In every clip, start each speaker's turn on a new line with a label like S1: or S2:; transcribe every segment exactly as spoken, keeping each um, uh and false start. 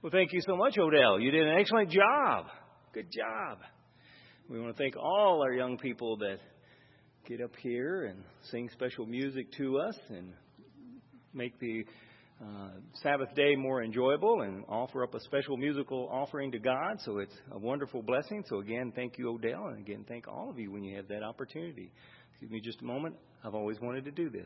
S1: Well, thank you so much, Odell. You did an excellent job. Good job. We want to thank all our young people that get up here and sing special music to us and make the uh, Sabbath day more enjoyable and offer up a special musical offering to God. So it's a wonderful blessing. So again, thank you, Odell. And again, thank all of you when you have that opportunity. Excuse me just a moment. I've always wanted to do this.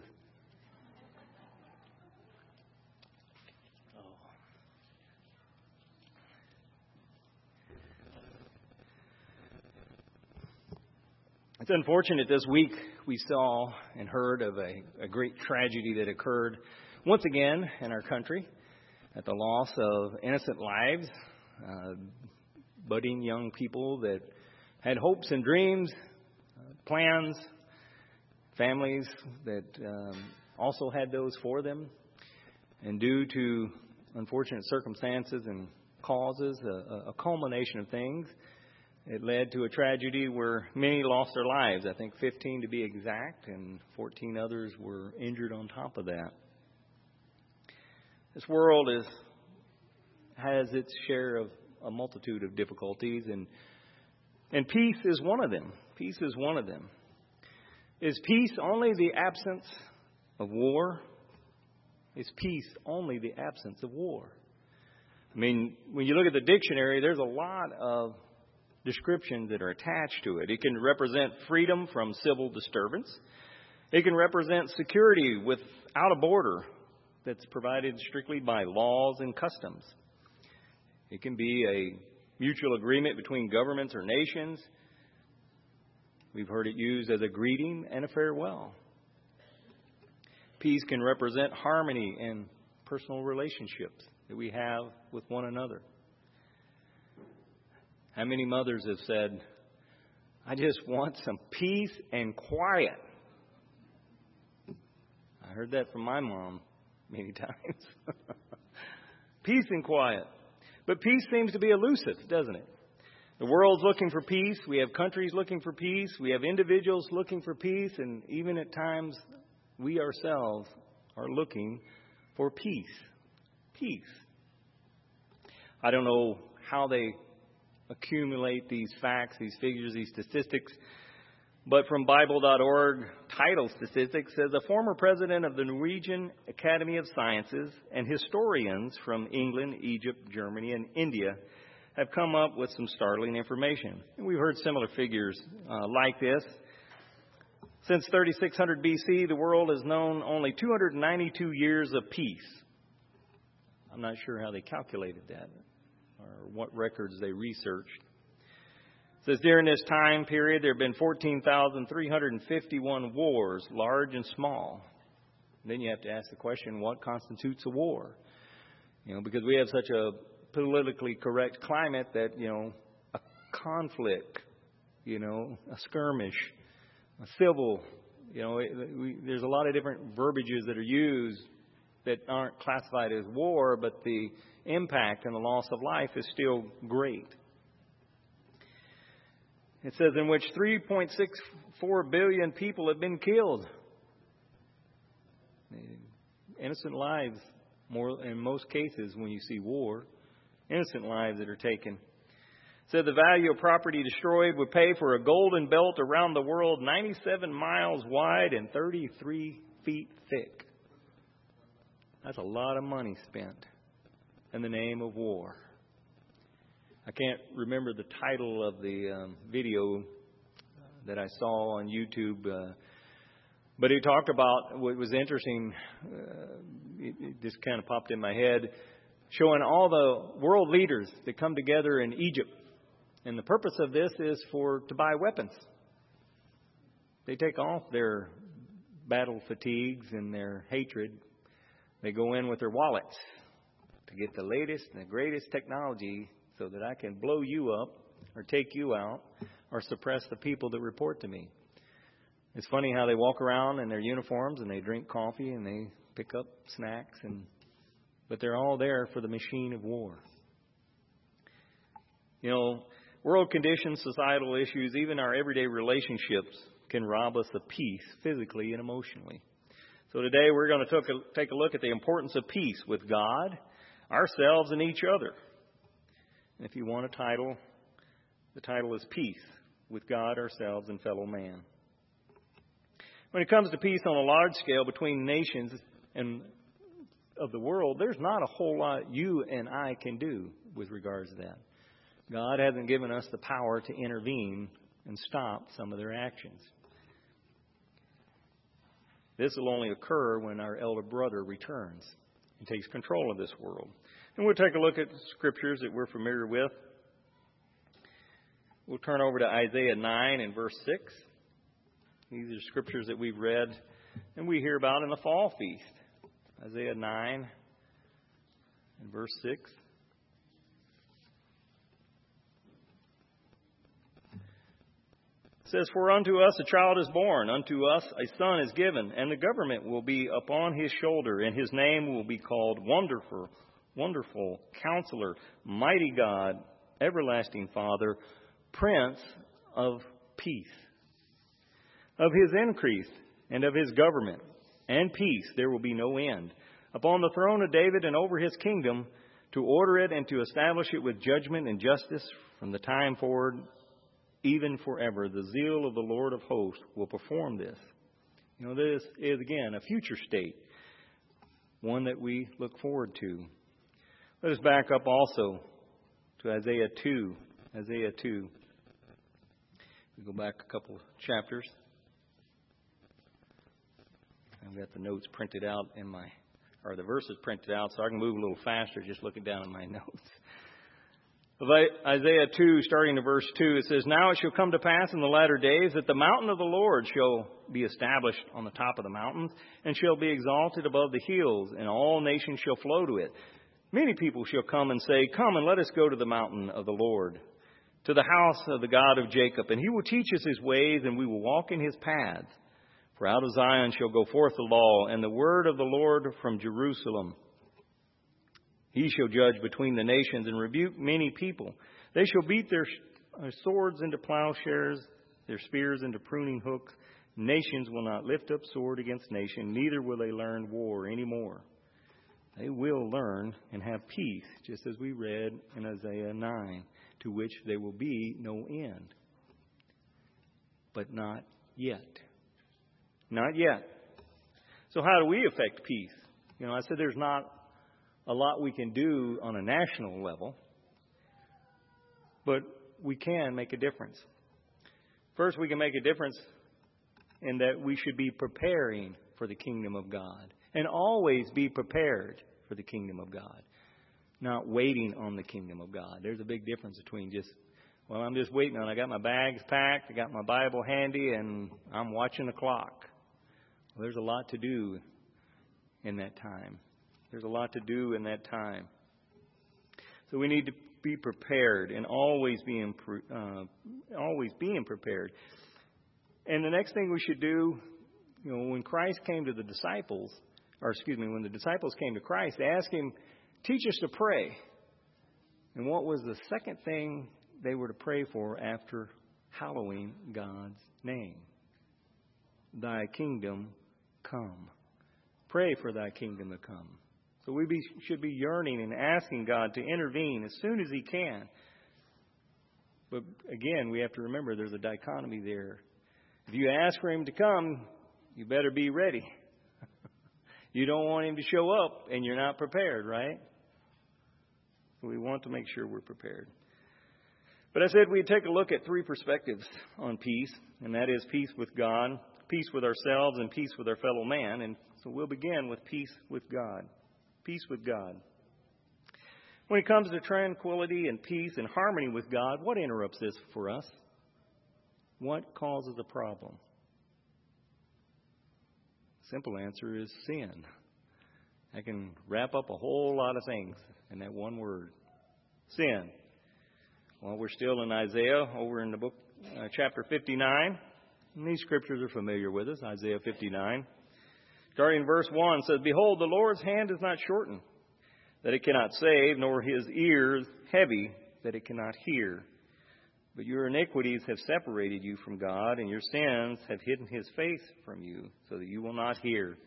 S1: It's unfortunate this week we saw and heard of a, a great tragedy that occurred once again in our country at the loss of innocent lives, uh, budding young people that had hopes and dreams, uh, plans, families that um, also had those for them. And due to unfortunate circumstances and causes, a, a culmination of things, it led to a tragedy where many lost their lives, I think fifteen to be exact, and fourteen others were injured on top of that. This world is has its share of a multitude of difficulties, and and peace is one of them. Peace is one of them. Is peace only the absence of war? Is peace only the absence of war? I mean, when you look at the dictionary, there's a lot of descriptions that are attached to it. It can represent freedom from civil disturbance. It can represent security without a border that's provided strictly by laws and customs. It can be a mutual agreement between governments or nations. We've heard it used as a greeting and a farewell. Peace can represent harmony in personal relationships that we have with one another. How many mothers have said, I just want some peace and quiet? I heard that from my mom many times. Peace and quiet. But peace seems to be elusive, doesn't it? The world's looking for peace. We have countries looking for peace. We have individuals looking for peace. And even at times, we ourselves are looking for peace. Peace. I don't know how they accumulate these facts, these figures, these statistics. But from Bible dot org, title statistics says a former president of the Norwegian Academy of Sciences and historians from England, Egypt, Germany, and India have come up with some startling information. And we've heard similar figures uh, like this. Since thirty-six hundred B C, the world has known only two hundred ninety-two years of peace. I'm not sure how they calculated that, or what records they researched. It says during this time period, there have been fourteen thousand three hundred fifty-one wars, large and small. And then you have to ask the question, what constitutes a war? You know, because we have such a politically correct climate that, you know, a conflict, you know, a skirmish, a civil, you know, we, there's a lot of different verbiages that are used that aren't classified as war, but the impact and the loss of life is still great. It says in which three point six four billion people have been killed. Innocent lives, more in most cases when you see war, innocent lives that are taken. It said the value of property destroyed would pay for a golden belt around the world ninety-seven miles wide and thirty-three feet thick. That's a lot of money spent in the name of war. I can't remember the title of the um, video that I saw on YouTube, uh, but it talked about what was interesting. Uh, it, it just kind of popped in my head, showing all the world leaders that come together in Egypt. And the purpose of this is for to buy weapons. They take off their battle fatigues and their hatred. They go in with their wallets to get the latest and the greatest technology so that I can blow you up or take you out or suppress the people that report to me. It's funny how they walk around in their uniforms and they drink coffee and they pick up snacks, and but they're all there for the machine of war. You know, world conditions, societal issues, even our everyday relationships can rob us of peace physically and emotionally. So today we're going to take a, take a look at the importance of peace with God, ourselves, and each other. And if you want a title, the title is Peace with God, ourselves, and fellow man. When it comes to peace on a large scale between nations and of the world, there's not a whole lot you and I can do with regards to that. God hasn't given us the power to intervene and stop some of their actions. This will only occur when our elder brother returns and takes control of this world. And we'll take a look at scriptures that we're familiar with. We'll turn over to Isaiah nine and verse six. These are scriptures that we've read and we hear about in the fall feast. Isaiah nine and verse six. It says, "For unto us a child is born, unto us a son is given, and the government will be upon his shoulder, and his name will be called Wonderful, Wonderful, Counselor, Mighty God, Everlasting Father, Prince of Peace. Of his increase and of his government and peace there will be no end, upon the throne of David and over his kingdom, to order it and to establish it with judgment and justice from the time forward, even forever. The zeal of the Lord of hosts will perform this." You know, this is, again, a future state, one that we look forward to. Let us back up also to Isaiah two. Isaiah two. We go back a couple chapters. I've got the notes printed out in my, or the verses printed out, so I can move a little faster just looking down at my notes. Isaiah two, starting in verse two, it says, "Now it shall come to pass in the latter days that the mountain of the Lord shall be established on the top of the mountains, and shall be exalted above the hills, and all nations shall flow to it. Many people shall come and say, Come and let us go to the mountain of the Lord, to the house of the God of Jacob, and he will teach us his ways, and we will walk in his paths. For out of Zion shall go forth the law, and the word of the Lord from Jerusalem. He shall judge between the nations and rebuke many people. They shall beat their swords into plowshares, their spears into pruning hooks. Nations will not lift up sword against nation, neither will they learn war anymore. They will learn and have peace, just as we read in Isaiah nine, to which there will be no end." But not yet. Not yet. So how do we affect peace? You know, I said there's not a lot we can do on a national level, but we can make a difference. First, we can make a difference in that we should be preparing for the kingdom of God, and always be prepared for the kingdom of God, not waiting on the kingdom of God. There's a big difference between just, well, I'm just waiting on, I got my bags packed, I got my Bible handy, and I'm watching the clock. Well, there's a lot to do in that time. There's a lot to do in that time. So we need to be prepared and always being uh, always being prepared. And the next thing we should do, you know, when Christ came to the disciples, or excuse me, when the disciples came to Christ, they asked him, "Teach us to pray." And what was the second thing they were to pray for after hallowing God's name? "Thy kingdom come." Pray for thy kingdom to come. So we be, should be yearning and asking God to intervene as soon as he can. But again, we have to remember there's a dichotomy there. If you ask for him to come, you better be ready. You don't want him to show up and you're not prepared, right? So we want to make sure we're prepared. But I said we'd take a look at three perspectives on peace, and that is peace with God, peace with ourselves, and peace with our fellow man. And so we'll begin with peace with God. Peace with God. When it comes to tranquility and peace and harmony with God, what interrupts this for us? What causes a problem? Simple answer is sin. I can wrap up a whole lot of things in that one word. Sin. Well, we're still in Isaiah, over in the book, uh, chapter fifty-nine. And these scriptures are familiar with us, Isaiah fifty-nine. Starting in verse one, says, "Behold, the Lord's hand is not shortened, that it cannot save, nor his ears heavy, that it cannot hear. But your iniquities have separated you from God, and your sins have hidden his face from you, so that you will not hear."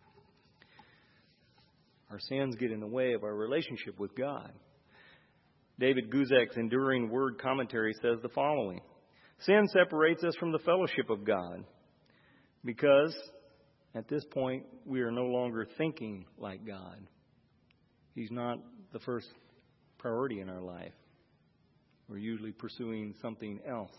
S1: Our sins get in the way of our relationship with God. David Guzek's Enduring Word Commentary says the following: sin separates us from the fellowship of God because at this point we are no longer thinking like God. He's not the first priority in our life. We're usually pursuing something else.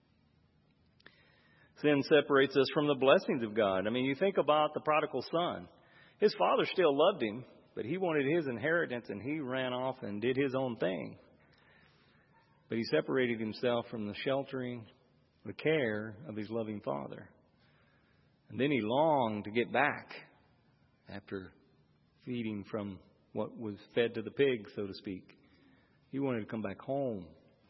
S1: Sin separates us from the blessings of God. I mean, you think about the prodigal son. His father still loved him, but he wanted his inheritance and he ran off and did his own thing. But he separated himself from the sheltering, the care of his loving father. And then he longed to get back after feeding from what was fed to the pigs, so to speak. He wanted to come back home.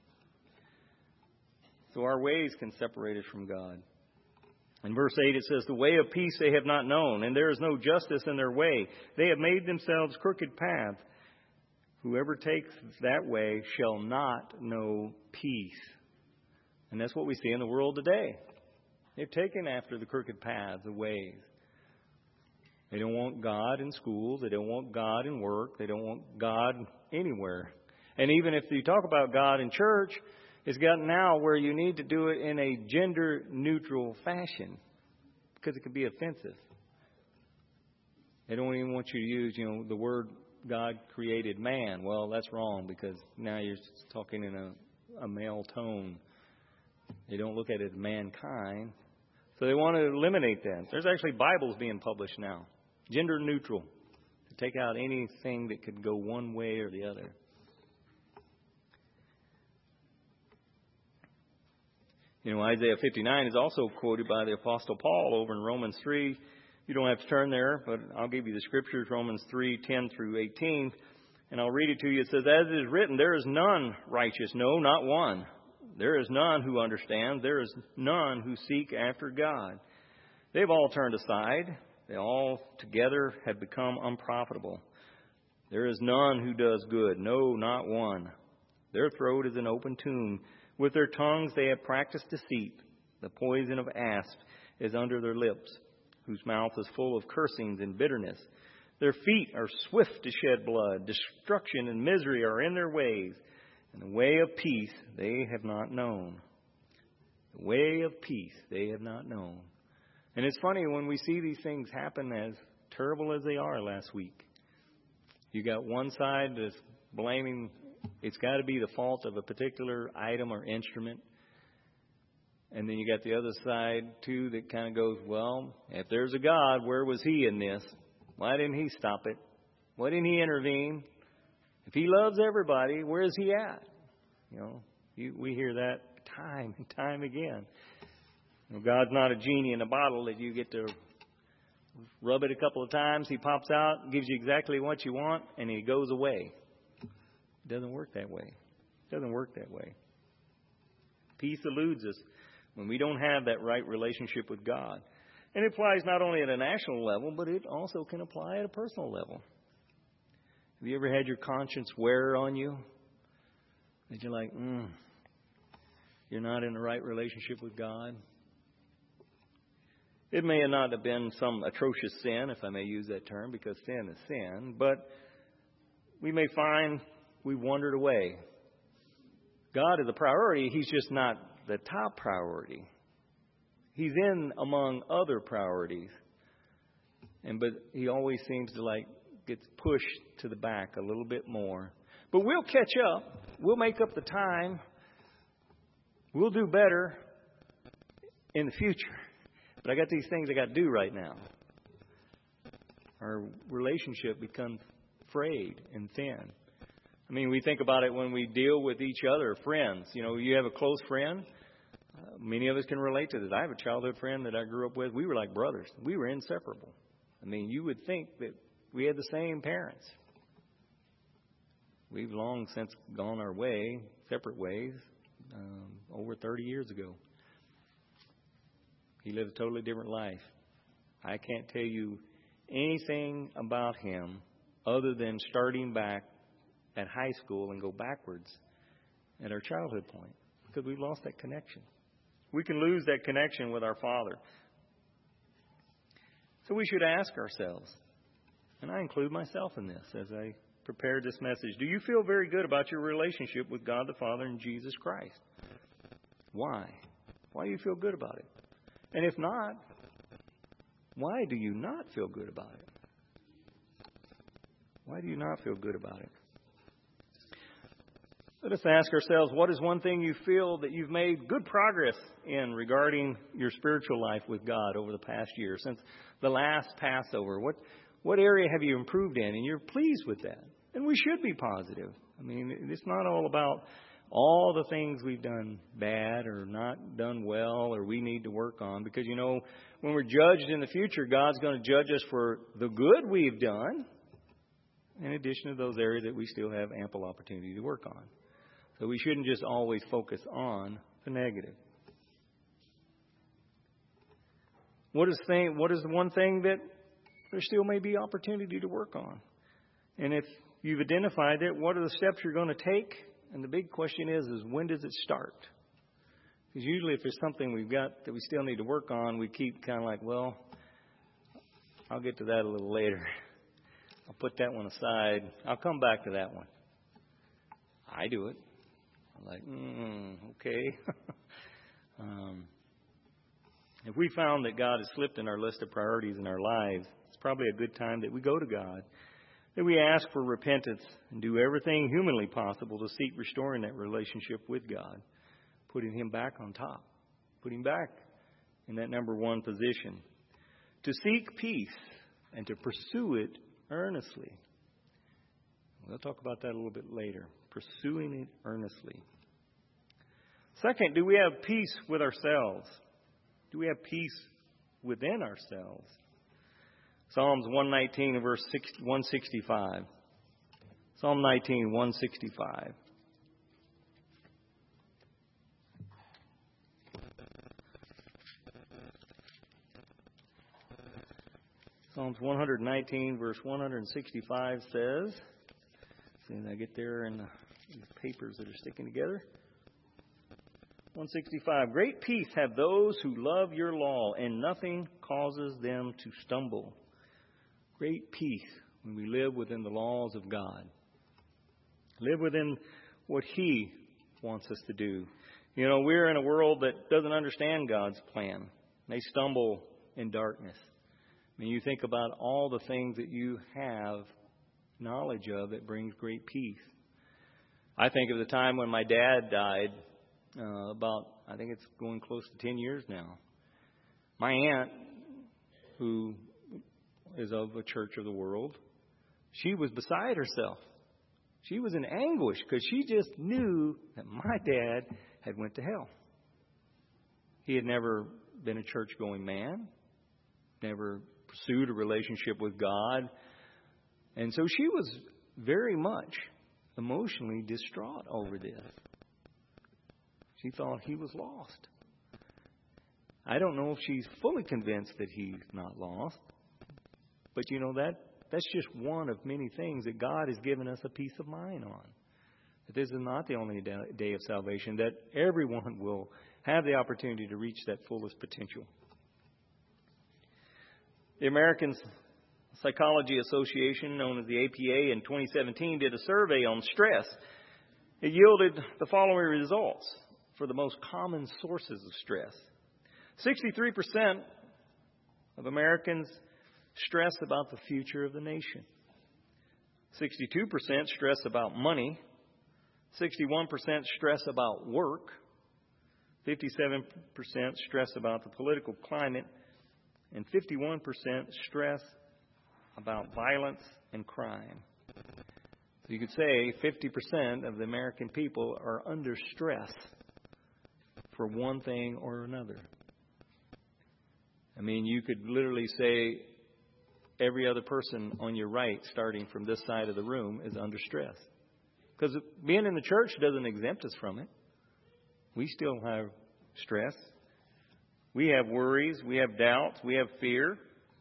S1: So our ways can separate us from God. In verse eight it says, the way of peace they have not known, and there is no justice in their way. They have made themselves crooked paths. Whoever takes that way shall not know peace. And that's what we see in the world today. They've taken after the crooked paths, the ways. They don't want God in schools. They don't want God in work. They don't want God anywhere. And even if you talk about God in church, it's gotten now where you need to do it in a gender-neutral fashion because it could be offensive. They don't even want you to use, you know, the word God created man. Well, that's wrong because now you're talking in a, a male tone. They don't look at it as mankind. So they want to eliminate that. There's actually Bibles being published now, gender-neutral, to take out anything that could go one way or the other. You know, Isaiah fifty-nine is also quoted by the Apostle Paul over in Romans three. You don't have to turn there, but I'll give you the scriptures, Romans three, ten through eighteen. And I'll read it to you. It says, as it is written, there is none righteous, no, not one. There is none who understands. There is none who seek after God. They've all turned aside. They all together have become unprofitable. There is none who does good, no, not one. Their throat is an open tomb. With their tongues they have practiced deceit. The poison of asp is under their lips, whose mouth is full of cursings and bitterness. Their feet are swift to shed blood. Destruction and misery are in their ways. And the way of peace they have not known. The way of peace they have not known. And it's funny when we see these things happen, as terrible as they are last week. You got one side that's blaming, it's got to be the fault of a particular item or instrument. And then you got the other side, too, that kind of goes, well, if there's a God, where was he in this? Why didn't he stop it? Why didn't he intervene? If he loves everybody, where is he at? You know, you, we hear that time and time again. You know, God's not a genie in a bottle that you get to rub it a couple of times. He pops out, gives you exactly what you want, and he goes away. It doesn't work that way. It doesn't work that way. Peace eludes us when we don't have that right relationship with God. And it applies not only at a national level, but it also can apply at a personal level. Have you ever had your conscience wear on you? That you're like, mm, you're not in the right relationship with God? It may not have been some atrocious sin, if I may use that term, because sin is sin. But we may find we wandered away. God is a priority. He's just not the top priority. He's in among other priorities. And but he always seems to like gets pushed to the back a little bit more. But we'll catch up. We'll make up the time. We'll do better in the future. But I got these things I got to do right now. Our relationship becomes frayed and thin. I mean, we think about it when we deal with each other, friends. You know, you have a close friend. Uh, many of us can relate to this. I have a childhood friend that I grew up with. We were like brothers. We were inseparable. I mean, you would think that we had the same parents. We've long since gone our way, separate ways, um, over thirty years ago. He lived a totally different life. I can't tell you anything about him other than starting back at high school and go backwards at our childhood point, because we've lost that connection. We can lose that connection with our Father. So we should ask ourselves, and I include myself in this as I prepared this message. Do you feel very good about your relationship with God the Father and Jesus Christ? Why? Why do you feel good about it? And if not, why do you not feel good about it? Why do you not feel good about it? Let us ask ourselves, what is one thing you feel that you've made good progress in regarding your spiritual life with God over the past year, since the last Passover? What what area have you improved in, and you're pleased with that? And we should be positive. I mean, it's not all about all the things we've done bad or not done well or we need to work on, because, you know, when we're judged in the future, God's going to judge us for the good we've done, in addition to those areas that we still have ample opportunity to work on. So we shouldn't just always focus on the negative. What is thing, what is the one thing that there still may be opportunity to work on? And if you've identified it, what are the steps you're going to take? And the big question is, is when does it start? Because usually if there's something we've got that we still need to work on, we keep kind of like, well, I'll get to that a little later. I'll put that one aside. I'll come back to that one. I do it. I'm like, mm, okay. um, if we found that God has slipped in our list of priorities in our lives, it's probably a good time that we go to God, that we ask for repentance and do everything humanly possible to seek restoring that relationship with God, putting Him back on top, putting Him back in that number one position, to seek peace and to pursue it earnestly. We'll talk about that a little bit later. Pursuing it earnestly. Second, do we have peace with ourselves? Do we have peace within ourselves? Psalms one nineteen and verse one sixty-five. Psalm nineteen, one sixty-five. Psalms one nineteen, verse one sixty-five says, see, I get there in the papers that are sticking together. one sixty-five, great peace have those who love your law, and nothing causes them to stumble. Great peace when we live within the laws of God. Live within what He wants us to do. You know, we're in a world that doesn't understand God's plan. They stumble in darkness. I mean, you think about all the things that you have knowledge of that brings great peace. I think of the time when my dad died, uh, about, I think it's going close to ten years now. My aunt, who is of a church of the world, she was beside herself. She was in anguish because she just knew that my dad had went to hell. He had never been a church-going man, never pursued a relationship with God. And so she was very much emotionally distraught over this. She thought he was lost. I don't know if she's fully convinced that he's not lost. But you know, that that's just one of many things that God has given us a peace of mind on. That this is not the only day of salvation, that everyone will have the opportunity to reach that fullest potential. The American Psychology Association, known as the A P A, in twenty seventeen did a survey on stress. It yielded the following results for the most common sources of stress. sixty-three percent of Americans stress about the future of the nation. sixty-two percent stress about money. sixty-one percent stress about work. fifty-seven percent stress about the political climate. And fifty-one percent stress about violence and crime. So you could say fifty percent of the American people are under stress for one thing or another. I mean, you could literally say every other person on your right, starting from this side of the room, is under stress. Because being in the church doesn't exempt us from it. We still have stress. We have worries. We have doubts. We have fear.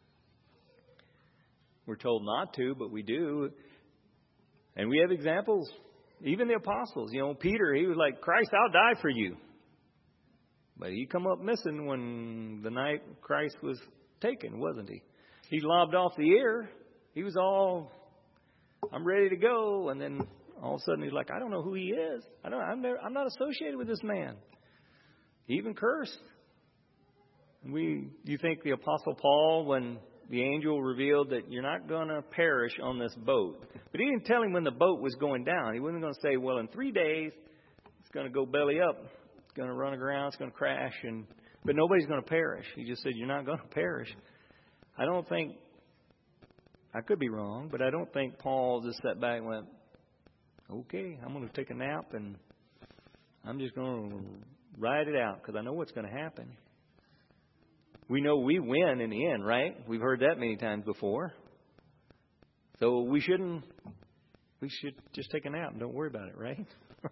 S1: We're told not to, but we do. And we have examples. Even the apostles. You know, Peter, he was like, Christ, I'll die for you. But he come up missing when the night Christ was taken, wasn't he? He lobbed off the air. He was all I'm ready to go. And then all of a sudden he's like, I don't know who he is. I don't, I'm, never, I'm not associated with this man. He even cursed. We, you think the Apostle Paul, when the angel revealed that you're not going to perish on this boat, but he didn't tell him when the boat was going down. He wasn't going to say, well, in three days, it's going to go belly up. It's going to run aground. It's going to crash. And but nobody's going to perish. He just said, you're not going to perish. I don't think, I could be wrong, but I don't think Paul just sat back and went, okay, I'm going to take a nap and I'm just going to ride it out because I know what's going to happen. We know we win in the end, right? We've heard that many times before. So we shouldn't, we should just take a nap and don't worry about it, right?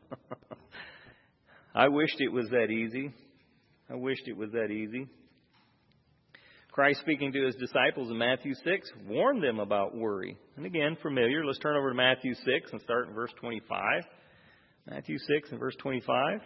S1: I wished it was that easy. I wished it was that easy. Christ, speaking to his disciples in Matthew six, warned them about worry. And again, familiar. Let's turn over to Matthew six and start in verse twenty-five. Matthew six and verse twenty-five.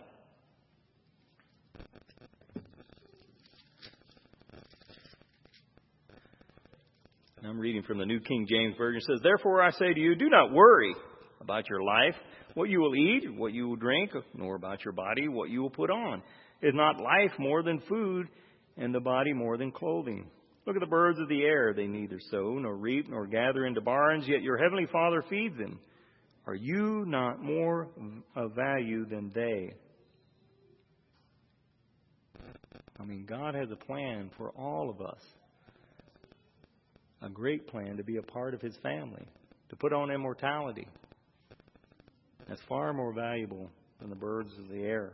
S1: I'm reading from the New King James Version. It says, therefore I say to you, do not worry about your life, what you will eat, what you will drink, nor about your body, what you will put on. Is not life more than food, and the body more than clothing? Look at the birds of the air. They neither sow, nor reap, nor gather into barns, yet your heavenly Father feeds them. Are you not more of value than they? I mean, God has a plan for all of us. A great plan to be a part of his family, to put on immortality. That's far more valuable than the birds of the air.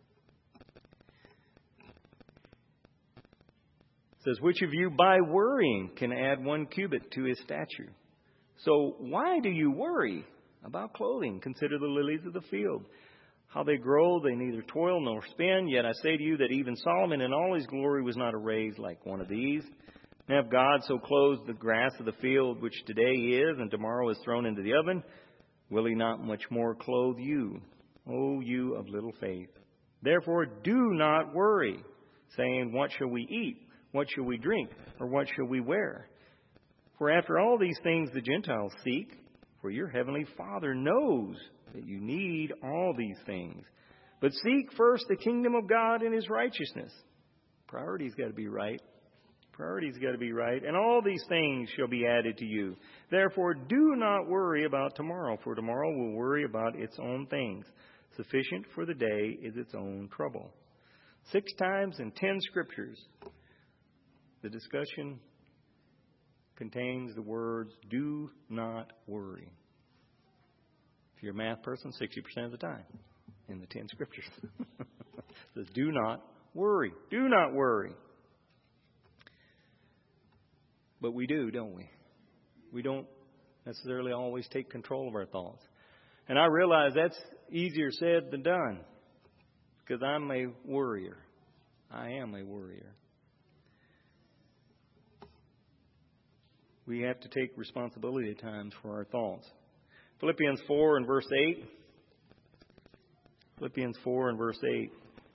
S1: It says, which of you by worrying can add one cubit to his stature? So why do you worry about clothing? Consider the lilies of the field. How they grow, they neither toil nor spin. Yet I say to you that even Solomon in all his glory was not arrayed like one of these. And if God so clothes the grass of the field, which today is and tomorrow is thrown into the oven, will he not much more clothe you, O you of little faith? Therefore do not worry, saying, what shall we eat? What shall we drink? Or what shall we wear? For after all these things the Gentiles seek, for your heavenly Father knows that you need all these things. But seek first the kingdom of God and his righteousness. Priority's got to be right. Priority's got to be right. And all these things shall be added to you. Therefore, do not worry about tomorrow, for tomorrow will worry about its own things. Sufficient for the day is its own trouble. Six times in ten scriptures, the discussion contains the words, do not worry. If you're a math person, sixty percent of the time in the ten scriptures. It says, do not worry. Do not worry. But we do, don't we? We don't necessarily always take control of our thoughts. And I realize that's easier said than done because I'm a worrier. I am a worrier. We have to take responsibility at times for our thoughts. Philippians four and verse eight. Philippians four and verse eight.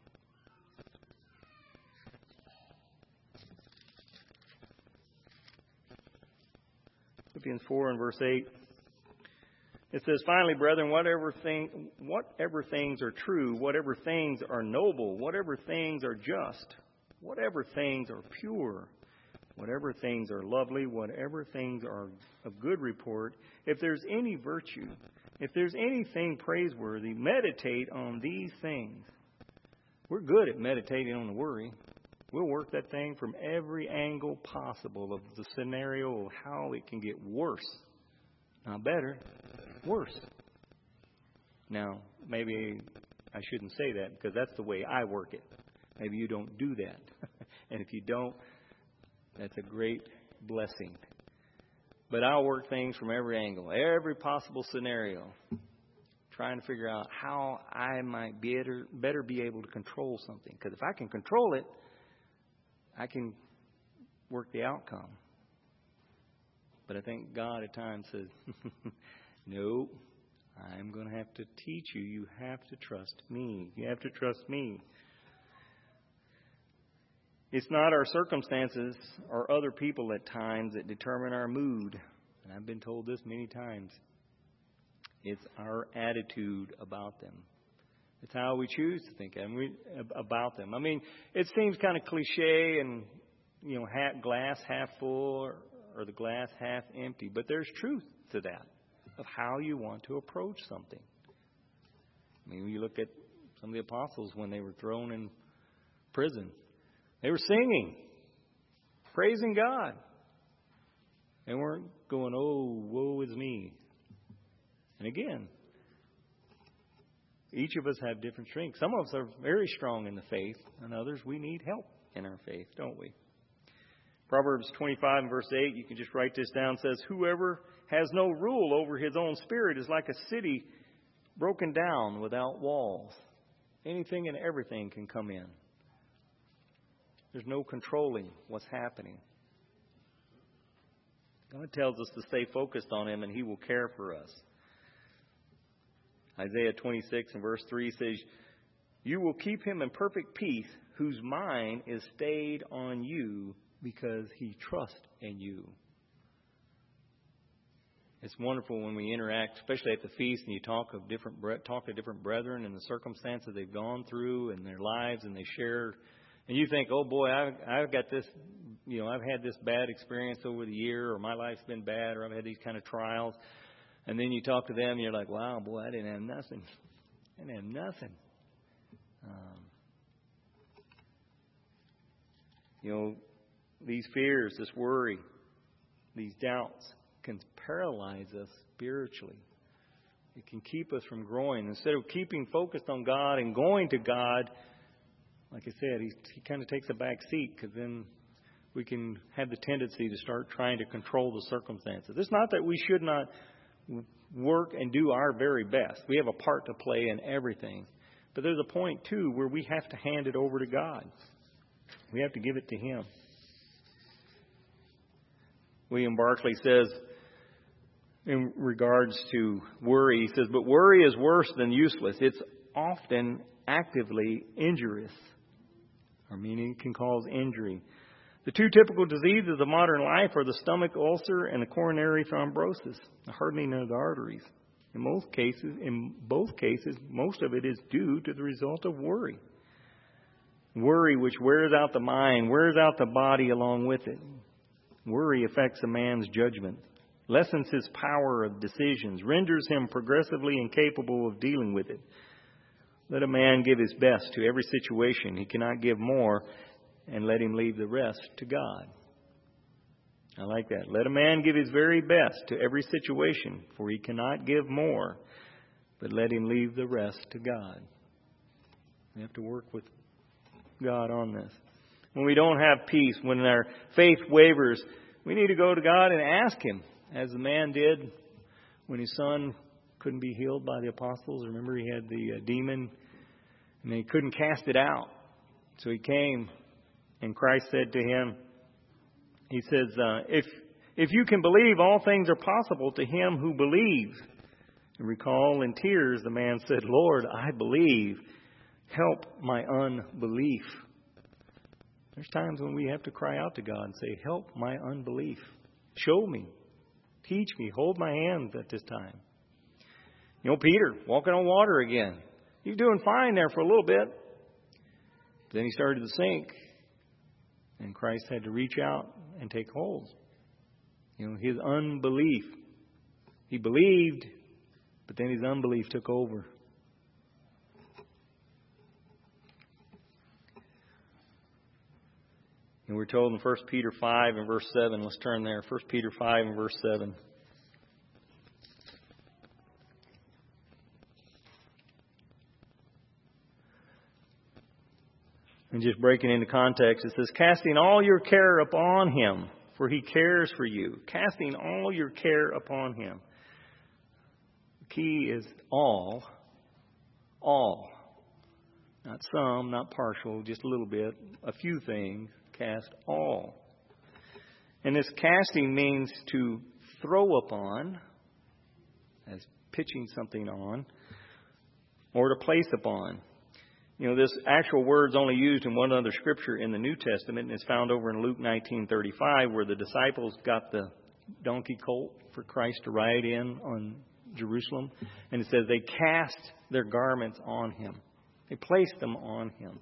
S1: Philippians four and verse eight. It says, finally, brethren, whatever thing, whatever things are true, whatever things are noble, whatever things are just, whatever things are pure, whatever things are lovely, whatever things are of good report, if there's any virtue, if there's anything praiseworthy, meditate on these things. We're good at meditating on the worry. We'll work that thing from every angle possible of the scenario of how it can get worse. Not better, worse. Now, maybe I shouldn't say that because that's the way I work it. Maybe you don't do that. And if you don't, that's a great blessing. But I'll work things from every angle, every possible scenario, trying to figure out how I might better, better be able to control something. Because if I can control it, I can work the outcome. But I think God at times says, no, I'm going to have to teach you. You have to trust me. You have to trust me. It's not our circumstances or other people at times that determine our mood. And I've been told this many times. It's our attitude about them. It's how we choose to think and we, about them. I mean, it seems kind of cliche and, you know, half, glass half full or, or the glass half empty. But there's truth to that, of how you want to approach something. I mean, when you look at some of the apostles when they were thrown in prison, they were singing, praising God. They weren't going, oh, woe is me. And again, each of us have different strengths. Some of us are very strong in the faith, and others, we need help in our faith, don't we? Proverbs twenty-five and verse eight, you can just write this down, says, whoever has no rule over his own spirit is like a city broken down without walls. Anything and everything can come in. There's no controlling what's happening. God tells us to stay focused on Him, and He will care for us. Isaiah twenty-six and verse three says, you will keep him in perfect peace whose mind is stayed on you because he trusts in you. It's wonderful when we interact, especially at the feast, and you talk of different talk to different brethren and the circumstances they've gone through in their lives, and they share. And you think, oh boy, I've, I've got this, you know, I've had this bad experience over the year, or my life's been bad, or I've had these kind of trials. And then you talk to them, and you're like, wow, boy, I didn't have nothing. I didn't have nothing. Um, you know, these fears, this worry, these doubts can paralyze us spiritually. It can keep us from growing. Instead of keeping focused on God and going to God, like I said, he, he kind of takes a back seat, because then we can have the tendency to start trying to control the circumstances. It's not that we should not work and do our very best. We have a part to play in everything. But there's a point, too, where we have to hand it over to God. We have to give it to Him. William Barclay says, in regards to worry, he says, but worry is worse than useless. It's often actively injurious, or meaning it can cause injury. The two typical diseases of modern life are the stomach ulcer and the coronary thrombosis, the hardening of the arteries. In most cases, in both cases, most of it is due to the result of worry. Worry, which wears out the mind, wears out the body along with it. Worry affects a man's judgment, lessens his power of decisions, renders him progressively incapable of dealing with it. Let a man give his best to every situation. He cannot give more, and let him leave the rest to God. I like that. Let a man give his very best to every situation, for he cannot give more, but let him leave the rest to God. We have to work with God on this. When we don't have peace, when our faith wavers, we need to go to God and ask Him, as the man did when his son couldn't be healed by the apostles. Remember, he had the uh, demon, and he couldn't cast it out. So he came, and Christ said to him, He says, uh, if if you can believe, all things are possible to him who believes. And recall, in tears, the man said, Lord, I believe. Help my unbelief. There's times when we have to cry out to God and say, help my unbelief. Show me. Teach me. Hold my hand at this time. You know, Peter, walking on water again. He's doing fine there for a little bit. Then he started to sink. And Christ had to reach out and take hold. You know, his unbelief. He believed, but then his unbelief took over. And we're told in First Peter five and verse seven. Let's turn there. First Peter five and verse seven. And just breaking into context, it says, casting all your care upon Him, for He cares for you. Casting all your care upon Him. The key is all. All. Not some, not partial, just a little bit. A few things. Cast all. And this casting means to throw upon, as pitching something on, or to place upon. You know, this actual word's only used in one other scripture in the New Testament, and it's found over in Luke nineteen thirty-five, where the disciples got the donkey colt for Christ to ride in on Jerusalem. And it says they cast their garments on him. They placed them on him.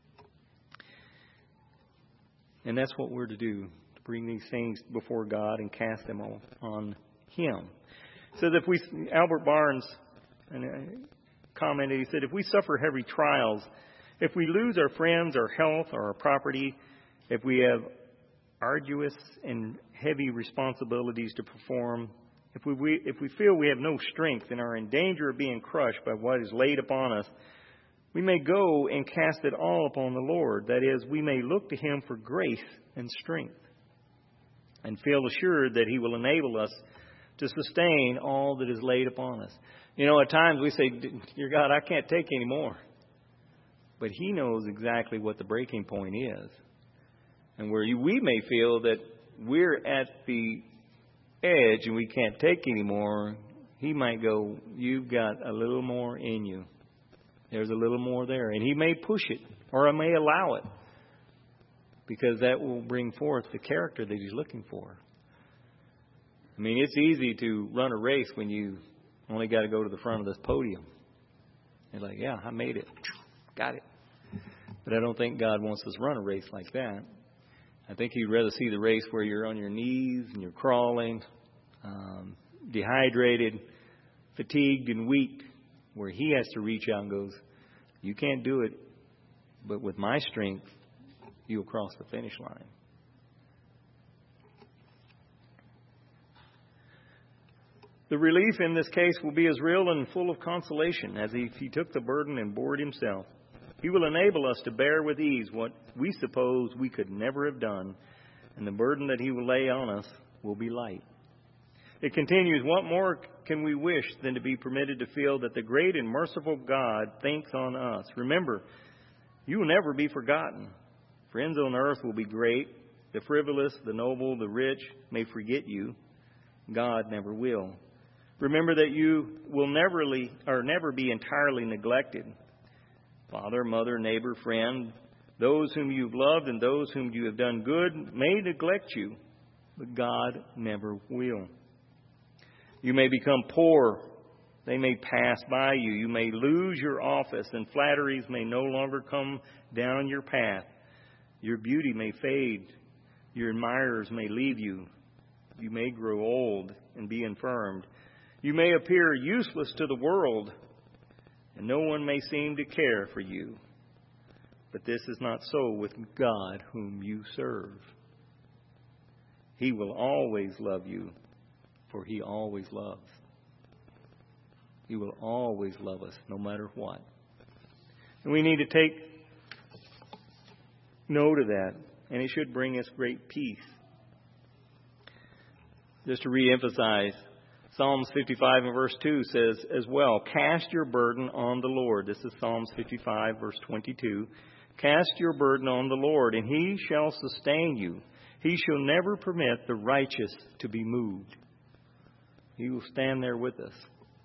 S1: And that's what we're to do, to bring these things before God and cast them on, on him. So that if we, Albert Barnes commented, he said, if we suffer heavy trials, if we lose our friends, our health, or our property, if we have arduous and heavy responsibilities to perform, if we, we if we feel we have no strength and are in danger of being crushed by what is laid upon us, we may go and cast it all upon the Lord. That is, we may look to him for grace and strength and feel assured that he will enable us to sustain all that is laid upon us. You know, at times we say, dear God, I can't take any more. But he knows exactly what the breaking point is. And where we may feel that we're at the edge and we can't take any more, he might go, you've got a little more in you. There's a little more there. And he may push it, or I may allow it, because that will bring forth the character that he's looking for. I mean, it's easy to run a race when you only got to go to the front of this podium. You're like, yeah, I made it. Got it. But I don't think God wants us to run a race like that. I think he'd rather see the race where you're on your knees and you're crawling, um, dehydrated, fatigued, and weak, where he has to reach out and goes, you can't do it, but with my strength, you'll cross the finish line. The relief in this case will be as real and full of consolation as if he took the burden and bore it himself. He will enable us to bear with ease what we suppose we could never have done, and the burden that he will lay on us will be light. It continues, what more can we wish than to be permitted to feel that the great and merciful God thinks on us? Remember, you will never be forgotten. Friends on earth will be great. The frivolous, the noble, the rich may forget you. God never will. Remember that you will never, or never be entirely neglected. Father, mother, neighbor, friend, those whom you've loved and those whom you have done good may neglect you, but God never will. You may become poor. They may pass by you. You may lose your office, and flatteries may no longer come down your path. Your beauty may fade. Your admirers may leave you. You may grow old and be infirmed. You may appear useless to the world, and no one may seem to care for you. But this is not so with God whom you serve. He will always love you, for he always loves. He will always love us, no matter what. And we need to take note of that, and it should bring us great peace. Just to re-emphasize, Psalms fifty-five and verse two says as well, cast your burden on the Lord. This is Psalms fifty-five, verse twenty-two. Cast your burden on the Lord, and he shall sustain you. He shall never permit the righteous to be moved. He will stand there with us.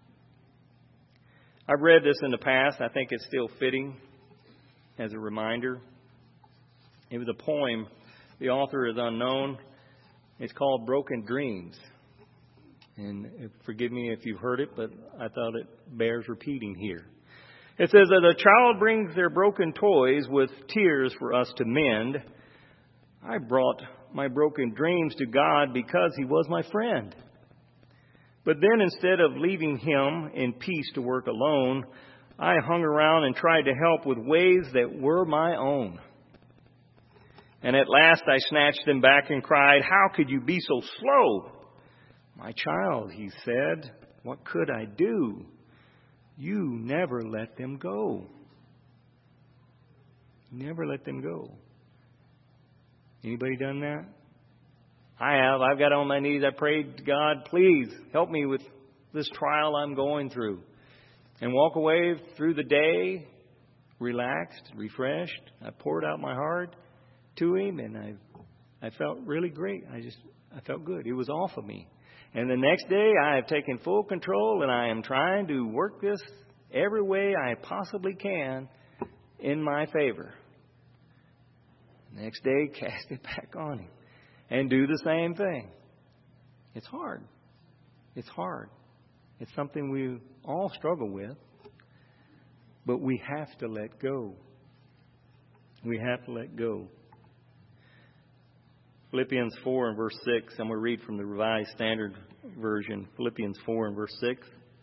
S1: I've read this in the past. I think it's still fitting as a reminder. It was a poem. The author is unknown. It's called Broken Dreams. And forgive me if you've heard it, but I thought it bears repeating here. It says that a child brings their broken toys with tears for us to mend. I brought my broken dreams to God because he was my friend. But then instead of leaving him in peace to work alone, I hung around and tried to help with ways that were my own. And at last I snatched them back and cried, how could you be so slow? My child, he said, what could I do? You never let them go. Never let them go. Anybody done that? I have. I've got on my knees. I prayed to God, please help me with this trial I'm going through. And walk away through the day, relaxed, refreshed. I poured out my heart to him, and I I felt really great. I just, I felt good. It was off of me. And the next day, I have taken full control, and I am trying to work this every way I possibly can in my favor. Next day, cast it back on him and do the same thing. It's hard. It's hard. It's something we all struggle with. But we have to let go. We have to let go. Philippians four and verse six. I'm going to read from the Revised Standard Version. Philippians four and verse six.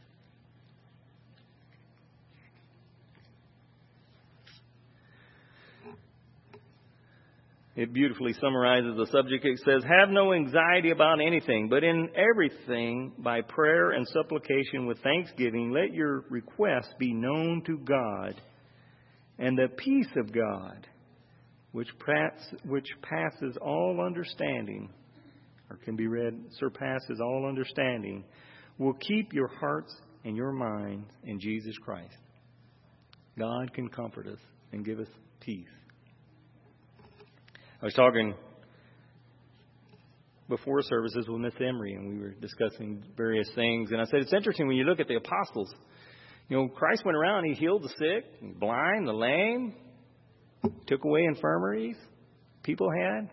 S1: It beautifully summarizes the subject. It says, "Have no anxiety about anything, but in everything, by prayer and supplication with thanksgiving, let your requests be known to God. And the peace of God, which, pass, which passes all understanding," or can be read, surpasses all understanding, "will keep your hearts and your minds in Jesus Christ." God can comfort us and give us peace. I was talking before services with Miss Emery, and we were discussing various things. And I said, it's interesting when you look at the apostles. You know, Christ went around, He healed the sick, the blind, the lame, took away infirmaries people had.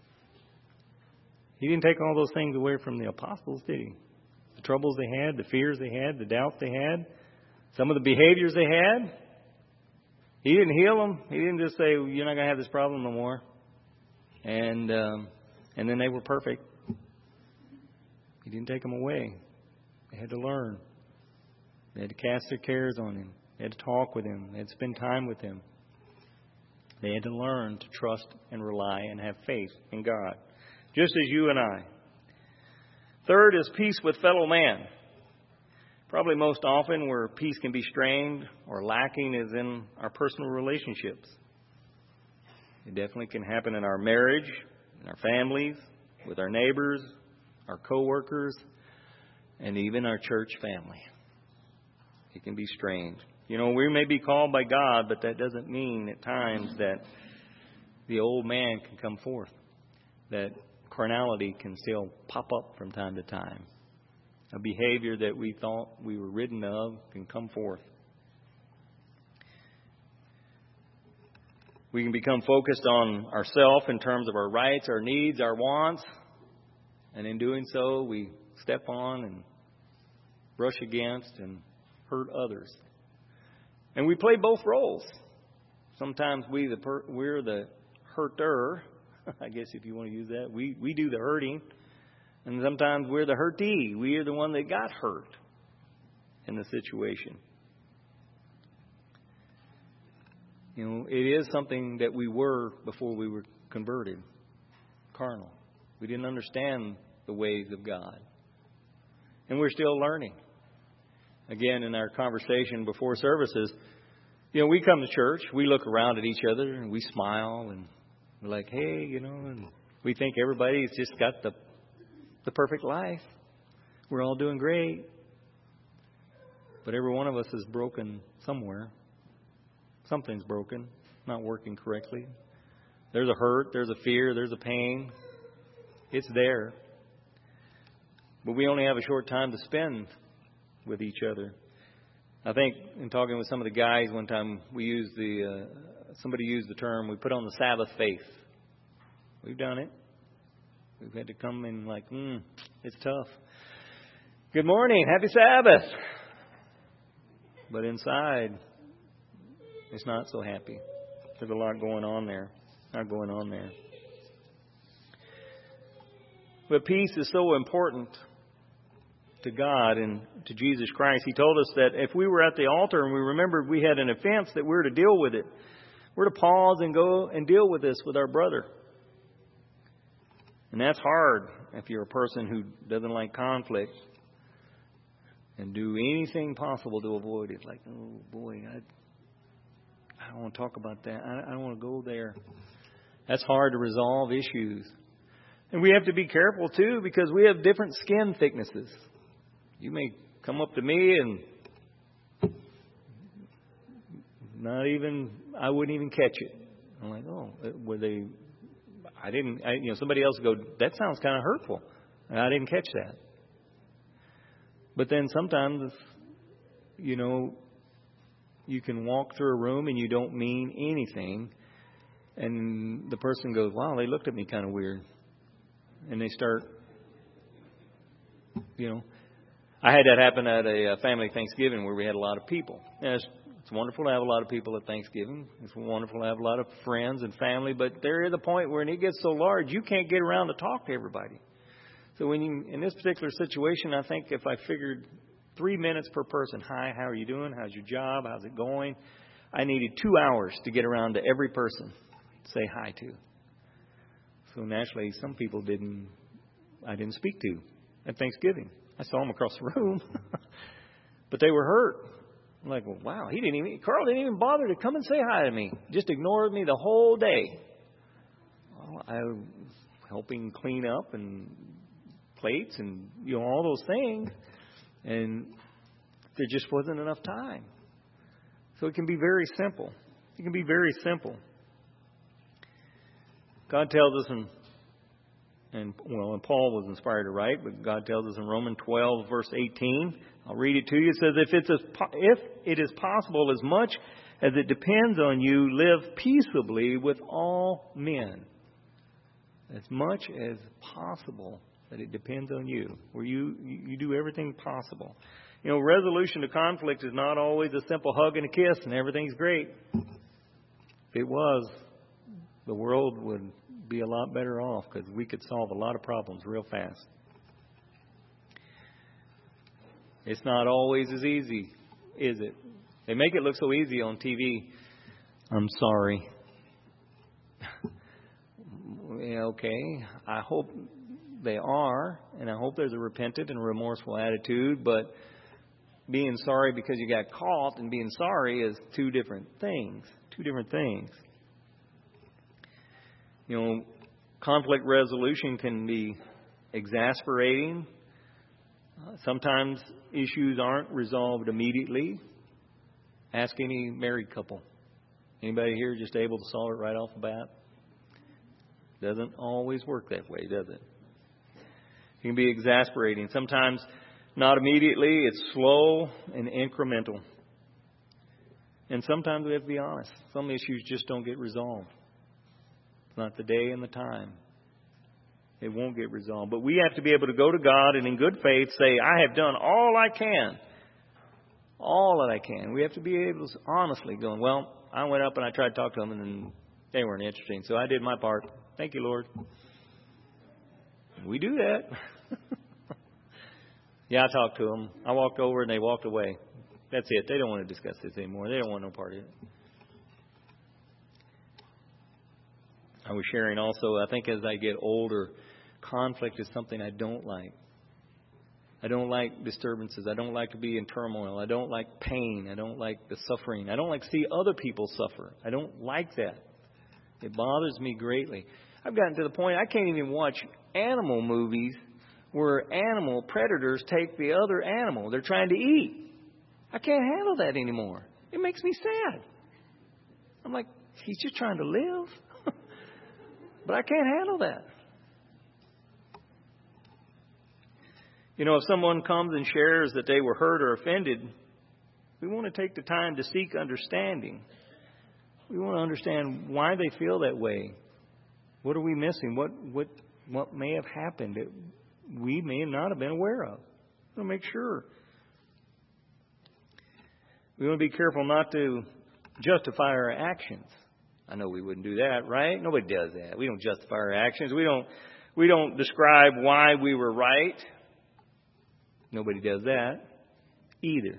S1: He didn't take all those things away from the apostles, did He? The troubles they had, the fears they had, the doubts they had, some of the behaviors they had. He didn't heal them. He didn't just say, you're not going to have this problem no more. And um, and then they were perfect. He didn't take them away. They had to learn. They had to cast their cares on Him. They had to talk with Him. They had to spend time with Him. They had to learn to trust and rely and have faith in God, just as you and I. Third is peace with fellow man. Probably most often where peace can be strained or lacking is in our personal relationships. It definitely can happen in our marriage, in our families, with our neighbors, our co-workers, and even our church family. It can be strained. You know, we may be called by God, but that doesn't mean at times that the old man can come forth, that carnality can still pop up from time to time. A behavior that we thought we were ridden of can come forth. We can become focused on ourselves in terms of our rights, our needs, our wants. And in doing so, we step on and brush against and hurt others. And we play both roles. Sometimes we the per, we're the hurter, I guess if you want to use that. We, we do the hurting. And sometimes we're the hurtee. We are the one that got hurt in the situation. You know, it is something that we were before we were converted, carnal. We didn't understand the ways of God. And we're still learning. Again, in our conversation before services, you know, we come to church, we look around at each other, and we smile, and we're like, hey, you know, and we think everybody's just got the the perfect life. We're all doing great. But every one of us is broken somewhere. Something's broken, not working correctly. There's a hurt, there's a fear, there's a pain. It's there. But we only have a short time to spend with each other. I think in talking with some of the guys one time, we used the, uh, somebody used the term, we put on the Sabbath faith. We've done it. We've had to come in like, hmm, it's tough. Good morning, happy Sabbath. But inside, it's not so happy. There's a lot going on there. Not going on there. But peace is so important to God and to Jesus Christ. He told us that if we were at the altar and we remembered we had an offense, that we're to deal with it. We're to pause and go and deal with this with our brother. And that's hard if you're a person who doesn't like conflict and do anything possible to avoid it. Like, oh boy, I, I don't want to talk about that. I, I don't want to go there. That's hard to resolve issues. And we have to be careful, too, because we have different skin thicknesses. You may come up to me and not even, I wouldn't even catch it. I'm like, oh, were they, I didn't, I, you know, somebody else would go, that sounds kind of hurtful. And I didn't catch that. But then sometimes, you know, you can walk through a room and you don't mean anything. And the person goes, wow, they looked at me kind of weird. And they start, you know, I had that happen at a family Thanksgiving where we had a lot of people. And it's, it's wonderful to have a lot of people at Thanksgiving. It's wonderful to have a lot of friends and family. But there is a point where it gets so large, you can't get around to talk to everybody. So when you, in this particular situation, I think if I figured three minutes per person, hi, how are you doing? How's your job? How's it going? I needed two hours to get around to every person to say hi to. So naturally, some people didn't, I didn't speak to at Thanksgiving. I saw them across the room, but they were hurt. I'm like, well, wow, he didn't even, Carl didn't even bother to come and say hi to me. Just ignored me the whole day. Well, I was helping clean up and plates and, you know, all those things. And there just wasn't enough time. So it can be very simple. It can be very simple. God tells us, in, and well, and Paul was inspired to write, but God tells us in Romans twelve, verse eighteen, I'll read it to you. It says, if it's as, if it is possible, as much as it depends on you, live peaceably with all men. As much as possible that it depends on you, where you, you do everything possible. You know, resolution to conflict is not always a simple hug and a kiss and everything's great. If it was, the world would be a lot better off because we could solve a lot of problems real fast. It's not always as easy, is it? They make it look so easy on T V. I'm sorry. Yeah, okay, I hope they are, and I hope there's a repentant and remorseful attitude, but being sorry because you got caught and being sorry is two different things. Two different things. You know, conflict resolution can be exasperating. Uh, sometimes issues aren't resolved immediately. Ask any married couple. Anybody here just able to solve it right off the bat? Doesn't always work that way, does it? It can be exasperating. Sometimes not immediately. It's slow and incremental. And sometimes we have to be honest. Some issues just don't get resolved. It's not the day and the time. It won't get resolved. But we have to be able to go to God and in good faith say, I have done all I can. All that I can. We have to be able to honestly go, well, I went up and I tried to talk to them and then they weren't interesting. So I did my part. Thank you, Lord. We do that. Yeah, I talked to them. I walked over and they walked away. That's it. They don't want to discuss this anymore. They don't want no part of it. I was sharing also, I think as I get older, conflict is something I don't like. I don't like disturbances. I don't like to be in turmoil. I don't like pain. I don't like the suffering. I don't like to see other people suffer. I don't like that. It bothers me greatly. I've gotten to the point I can't even watch animal movies where animal predators take the other animal they're trying to eat. I can't handle that anymore. It makes me sad. I'm like, he's just trying to live. But I can't handle that. You know, if someone comes and shares that they were hurt or offended, we want to take the time to seek understanding. We want to understand why they feel that way. What are we missing? What what what may have happened that we may not have been aware of? We want to make sure. We want to be careful not to justify our actions. I know we wouldn't do that, right? Nobody does that. We don't justify our actions. We don't we don't describe why we were right. Nobody does that either.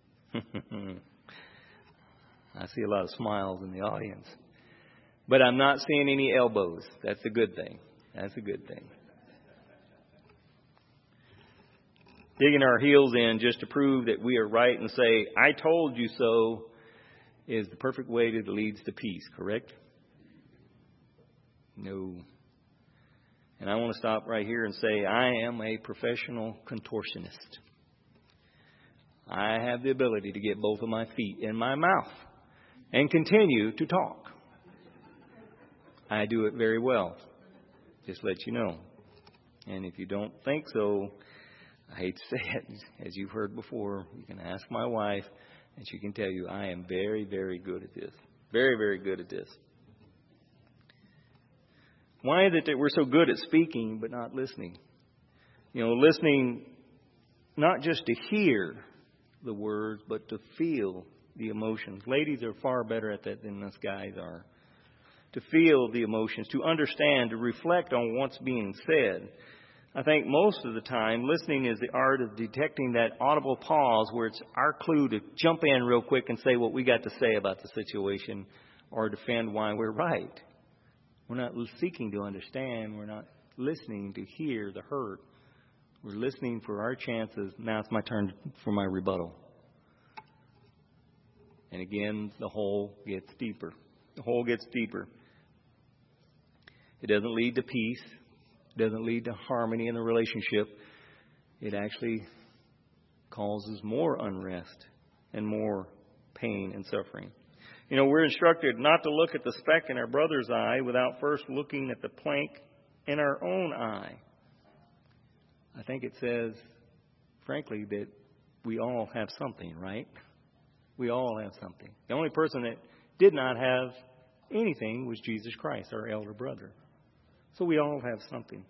S1: I see a lot of smiles in the audience. But I'm not seeing any elbows. That's a good thing. That's a good thing. Digging our heels in just to prove that we are right and say, I told you so, is the perfect way that leads to peace, correct? No. And I want to stop right here and say, I am a professional contortionist. I have the ability to get both of my feet in my mouth and continue to talk. I do it very well. Just let you know. And if you don't think so, I hate to say it, as you've heard before, you can ask my wife, and she can tell you I am very, very good at this. Very, very good at this. Why is it that we're so good at speaking but not listening? You know, listening not just to hear the words, but to feel the emotions. Ladies are far better at that than us guys are. To feel the emotions, to understand, to reflect on what's being said. I think most of the time, listening is the art of detecting that audible pause where it's our clue to jump in real quick and say what we got to say about the situation or defend why we're right. We're not seeking to understand. We're not listening to hear the hurt. We're listening for our chances. Now it's my turn for my rebuttal. And again, the hole gets deeper. The hole gets deeper. It doesn't lead to peace. It doesn't lead to harmony in the relationship. It actually causes more unrest and more pain and suffering. You know, we're instructed not to look at the speck in our brother's eye without first looking at the plank in our own eye. I think it says, frankly, that we all have something, right? We all have something. The only person that did not have anything was Jesus Christ, our elder brother. So we all have something.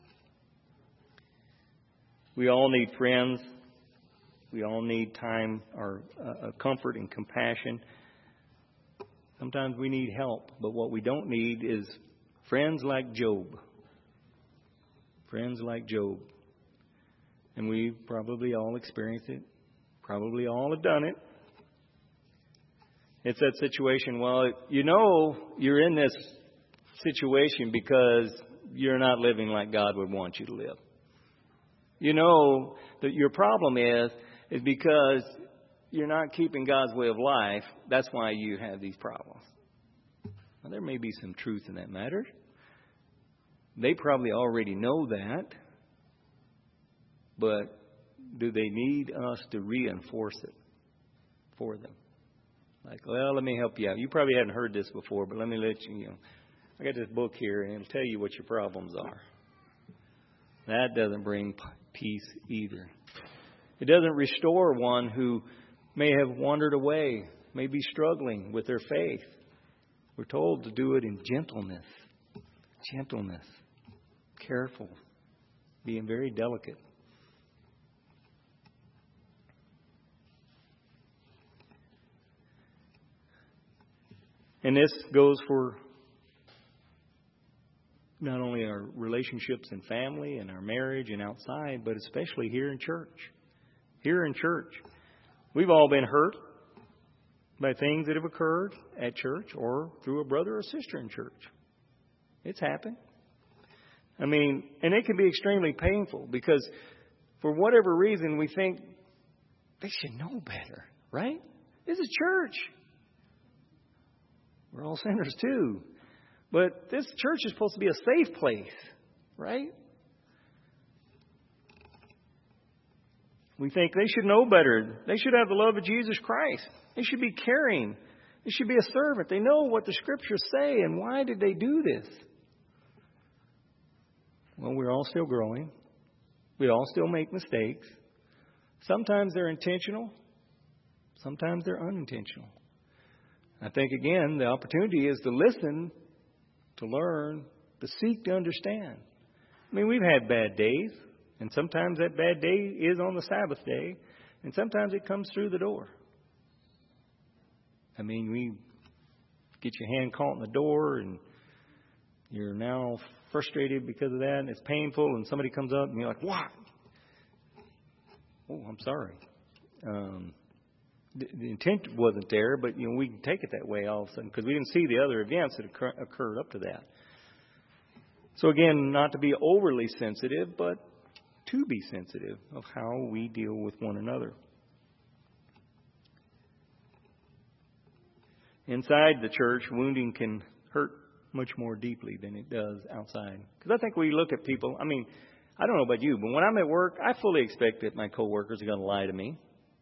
S1: We all need friends. We all need time or uh, comfort and compassion. Sometimes we need help, but what we don't need is friends like Job. Friends like Job. And we probably all experienced it. Probably all have done it. It's that situation, well, you know you're in this situation because you're not living like God would want you to live. You know that your problem is, is because you're not keeping God's way of life. That's why you have these problems. Now, there may be some truth in that matter. They probably already know that. But do they need us to reinforce it for them? Like, well, let me help you out. You probably haven't heard this before, but let me let you, you know. I got this book here, and it'll tell you what your problems are. That doesn't bring peace either. It doesn't restore one who may have wandered away, may be struggling with their faith. We're told to do it in gentleness. Gentleness. Careful. Being very delicate. And this goes for not only our relationships in family and our marriage and outside, but especially here in church. Here in church. We've all been hurt by things that have occurred at church or through a brother or sister in church. It's happened. I mean, and it can be extremely painful because for whatever reason we think they should know better, right? This is church. We're all sinners too. But this church is supposed to be a safe place, right? We think they should know better. They should have the love of Jesus Christ. They should be caring. They should be a servant. They know what the Scriptures say and why did they do this? Well, we're all still growing. We all still make mistakes. Sometimes they're intentional. Sometimes they're unintentional. I think, again, the opportunity is to listen, to learn, to seek to understand. I mean, we've had bad days, and sometimes that bad day is on the Sabbath day, and sometimes it comes through the door. I mean, we get your hand caught in the door, and you're now frustrated because of that, and it's painful, and somebody comes up, and you're like, what? Oh, I'm sorry. Um, the, the intent wasn't there, but, you know, we can take it that way all of a sudden because we didn't see the other events that occur, occurred up to that. So, again, not to be overly sensitive, but to be sensitive of how we deal with one another. Inside the church, wounding can hurt much more deeply than it does outside. Because I think we look at people, I mean, I don't know about you, but when I'm at work, I fully expect that my coworkers are going to lie to me.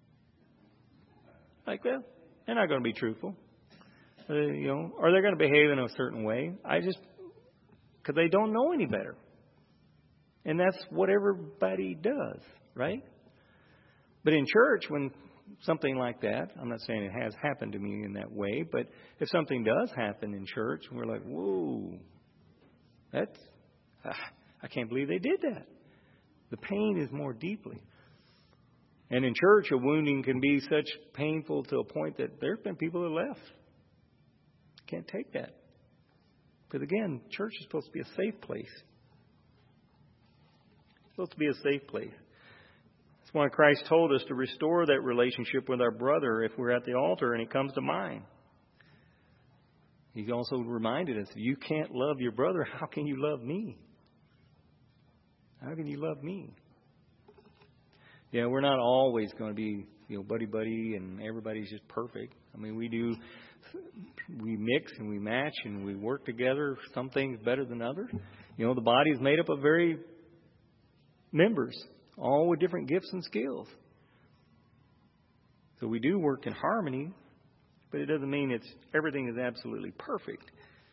S1: Like, well, they're not going to be truthful. Uh, you know, or they're going to behave in a certain way. I just, because they don't know any better. And that's what everybody does, right? But in church, when something like that, I'm not saying it has happened to me in that way, but if something does happen in church, we're like, whoa, that's, ah, I can't believe they did that. The pain is more deeply. And in church, a wounding can be such painful to a point that there have been people who left. Can't take that. Because again, church is supposed to be a safe place. It's supposed to be a safe place. That's why Christ told us to restore that relationship with our brother if we're at the altar and it comes to mind. He also reminded us, if you can't love your brother, how can you love me? How can you love me? Yeah, we're not always going to be, you know, buddy-buddy and everybody's just perfect. I mean, we do, we mix and we match and we work together, some things better than others. You know, the body is made up of very members, all with different gifts and skills. So we do work in harmony, but it doesn't mean it's everything is absolutely perfect.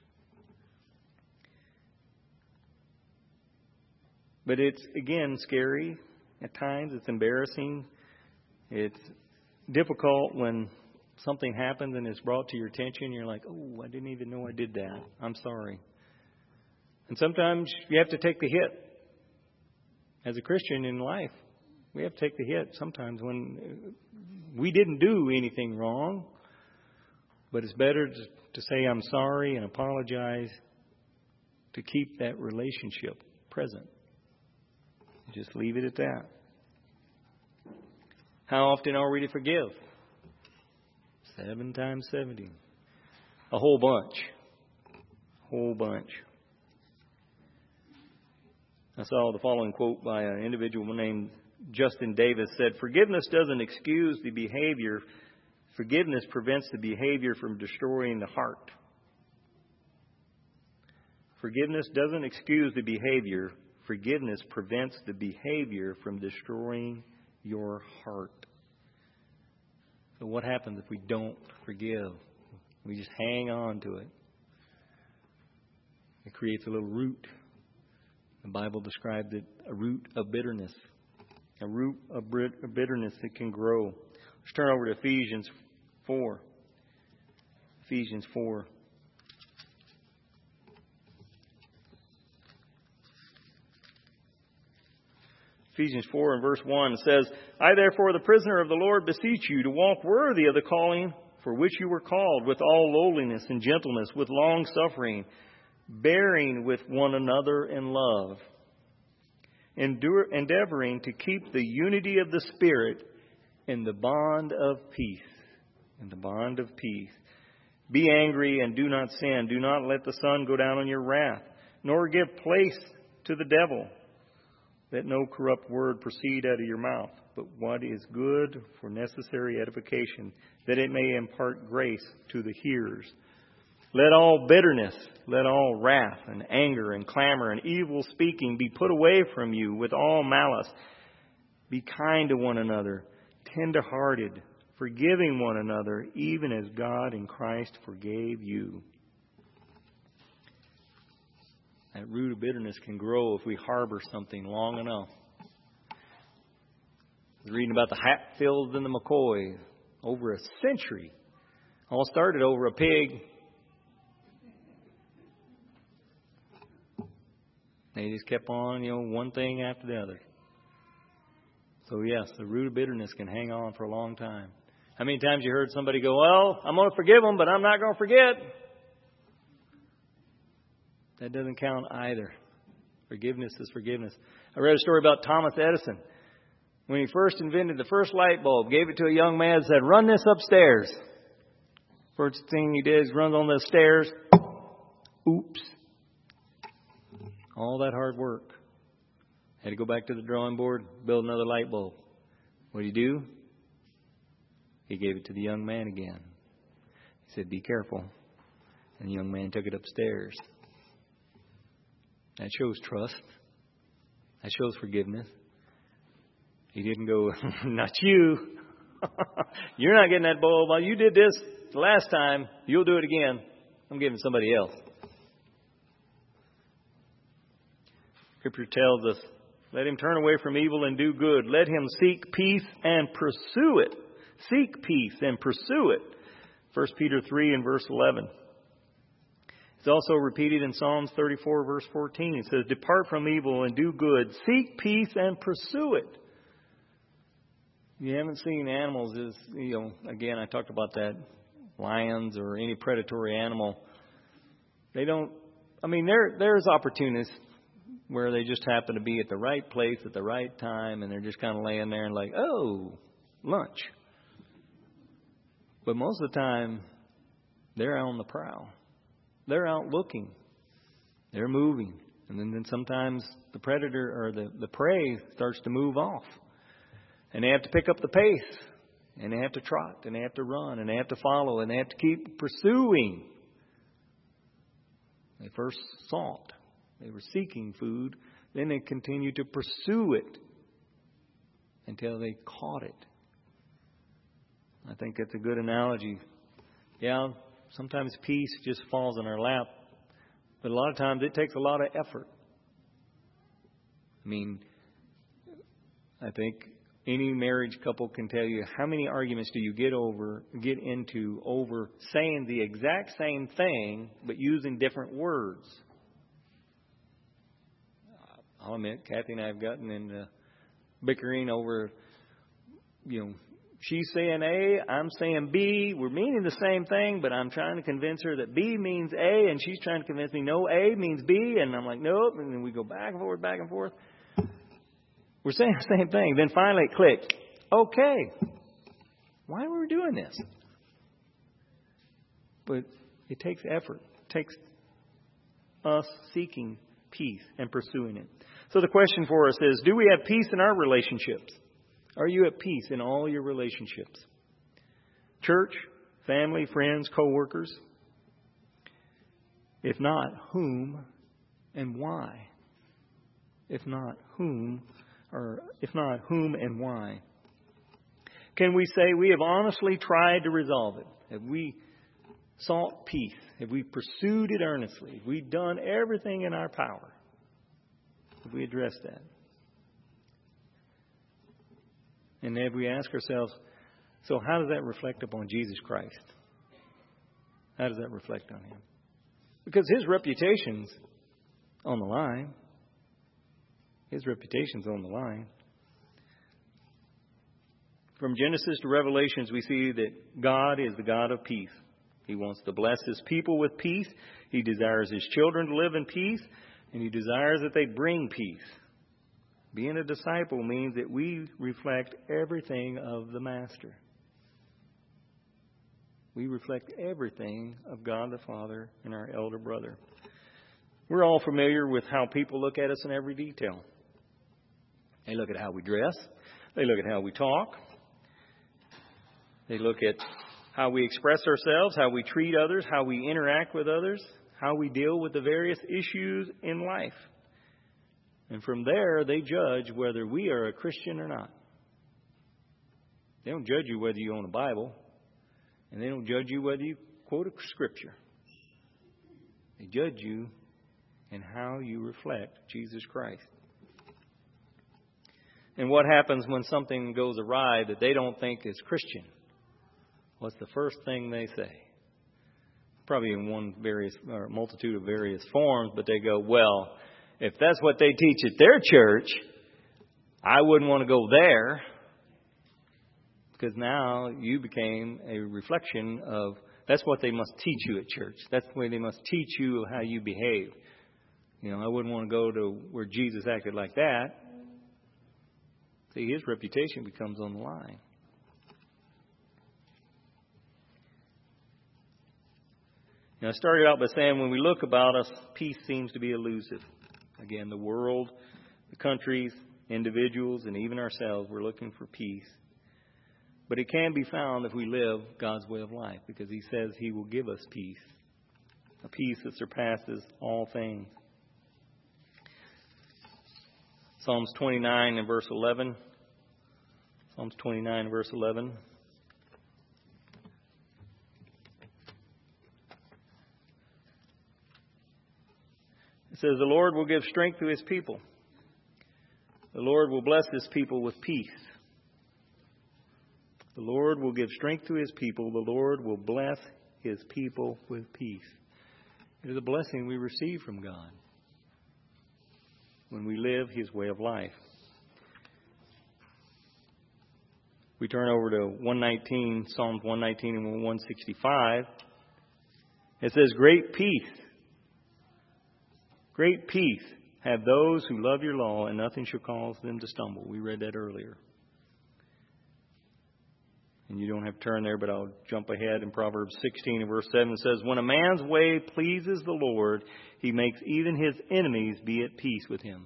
S1: But it's, again, scary. At times it's embarrassing. It's difficult when something happens and it's brought to your attention. You're like, oh, I didn't even know I did that. I'm sorry. And sometimes you have to take the hit. As a Christian in life, we have to take the hit sometimes when we didn't do anything wrong. But it's better to, to say I'm sorry and apologize to keep that relationship present. Just leave it at that. How often are we to forgive? Seven times seventy. A whole bunch. A whole bunch. I saw the following quote by an individual named Justin Davis. Said, "Forgiveness doesn't excuse the behavior. Forgiveness prevents the behavior from destroying the heart." Forgiveness doesn't excuse the behavior. Forgiveness prevents the behavior from destroying your heart. So what happens if we don't forgive? We just hang on to it. It creates a little root. The Bible described it a root of bitterness. A root of bitterness that can grow. Let's turn over to Ephesians four. Ephesians four. Ephesians four and verse one says, "I therefore, the prisoner of the Lord, beseech you to walk worthy of the calling for which you were called, with all lowliness and gentleness, with long suffering, bearing with one another in love, endure, endeavoring to keep the unity of the Spirit in the bond of peace." In the bond of peace. "Be angry and do not sin. Do not let the sun go down on your wrath, nor give place to the devil. Let no corrupt word proceed out of your mouth, but what is good for necessary edification, that it may impart grace to the hearers. Let all bitterness, let all wrath and anger and clamor and evil speaking be put away from you with all malice. Be kind to one another, tender-hearted, forgiving one another, even as God in Christ forgave you." That root of bitterness can grow if we harbor something long enough. I was reading about the Hatfields and the McCoys. Over a century. All started over a pig. They just kept on, you know, one thing after the other. So yes, the root of bitterness can hang on for a long time. How many times you heard somebody go, "Well, I'm going to forgive them, but I'm not going to forget"? That doesn't count either. Forgiveness is forgiveness. I read a story about Thomas Edison. When he first invented the first light bulb, gave it to a young man and said, "Run this upstairs." First thing he did is run on the stairs. Oops. All that hard work. Had to go back to the drawing board, build another light bulb. What did he do? He gave it to the young man again. He said, "Be careful." And the young man took it upstairs. That shows trust. That shows forgiveness. He didn't go, "Not you. You're not getting that bulb. Well, you did this the last time. You'll do it again. I'm giving somebody else." Scripture tells us, "Let him turn away from evil and do good. Let him seek peace and pursue it." Seek peace and pursue it. First Peter three and verse eleven. It's also repeated in Psalms thirty-four, verse fourteen. It says, "Depart from evil and do good. Seek peace and pursue it." You haven't seen animals as, you know, again, I talked about that, lions or any predatory animal. They don't, I mean, there there's opportunists where they just happen to be at the right place at the right time, and they're just kind of laying there and like, oh, lunch. But most of the time, they're on the prowl. They're out looking. They're moving. And then, then sometimes the predator or the, the prey starts to move off. And they have to pick up the pace. And they have to trot. And they have to run. And they have to follow. And they have to keep pursuing. They first sought. They were seeking food. Then they continued to pursue it until they caught it. I think that's a good analogy. Yeah, sometimes peace just falls in our lap. But a lot of times it takes a lot of effort. I mean, I think any marriage couple can tell you how many arguments do you get over, get into over saying the exact same thing but using different words. I'll admit, Kathy and I have gotten into bickering over, you know, she's saying A, I'm saying B. We're meaning the same thing, but I'm trying to convince her that B means A, and she's trying to convince me, no, A means B. And I'm like, nope. And then we go back and forth, back and forth. We're saying the same thing. Then finally it clicked. Okay. Why were we doing this? But it takes effort. It takes us seeking peace and pursuing it. So the question for us is, do we have peace in our relationships? Are you at peace in all your relationships? Church, family, friends, co-workers? If not, whom and why? If not, whom, or if not, whom and why? Can we say we have honestly tried to resolve it? Have we sought peace? Have we pursued it earnestly? Have we done everything in our power? Have we addressed that? And then we ask ourselves, so how does that reflect upon Jesus Christ? How does that reflect on Him? Because His reputation's on the line. His reputation's on the line. From Genesis to Revelations, we see that God is the God of peace. He wants to bless His people with peace. He desires His children to live in peace. And He desires that they bring peace. Being a disciple means that we reflect everything of the Master. We reflect everything of God the Father and our elder brother. We're all familiar with how people look at us in every detail. They look at how we dress. They look at how we talk. They look at how we express ourselves, how we treat others, how we interact with others, how we deal with the various issues in life. And from there, they judge whether we are a Christian or not. They don't judge you whether you own a Bible. And they don't judge you whether you quote a scripture. They judge you in how you reflect Jesus Christ. And what happens when something goes awry that they don't think is Christian? What's the first thing they say? Probably in one various or multitude of various forms, but they go, well, if that's what they teach at their church, I wouldn't want to go there. Because now you became a reflection of, that's what they must teach you at church. That's the way they must teach you how you behave. You know, I wouldn't want to go to where Jesus acted like that. See, his reputation becomes on the line. Now, I started out by saying when we look about us, peace seems to be elusive. Again, the world, the countries, individuals, and even ourselves, we're looking for peace. But it can be found if we live God's way of life, because He says He will give us peace, a peace that surpasses all things. Psalms twenty-nine and verse eleven. Psalms twenty-nine and verse eleven. It says, the Lord will give strength to His people. The Lord will bless His people with peace. The Lord will give strength to His people. The Lord will bless His people with peace. It is a blessing we receive from God when we live His way of life. We turn over to one nineteen, Psalms one nineteen and one sixty-five. It says, great peace, great peace have those who love your law, and nothing shall cause them to stumble. We read that earlier. And you don't have to turn there, but I'll jump ahead in Proverbs sixteen and verse seven. It says, when a man's way pleases the Lord, he makes even his enemies be at peace with him.